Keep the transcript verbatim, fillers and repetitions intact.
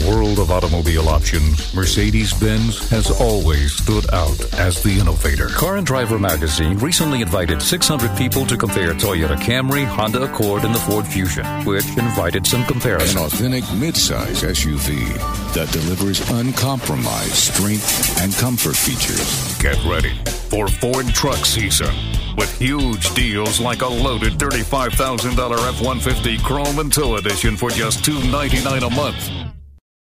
world of automobile options, Mercedes-Benz has always stood out as the innovator. Car and Driver magazine recently invited six hundred people to compare Toyota Camry, Honda Accord, and the Ford Fusion, which invited some comparisons. An authentic midsize S U V that delivers uncompromised strength and comfort features. Get ready for Ford truck season with huge deals like a loaded thirty-five thousand dollars F one fifty Chrome and Tow Edition for just two hundred ninety-nine dollars a month.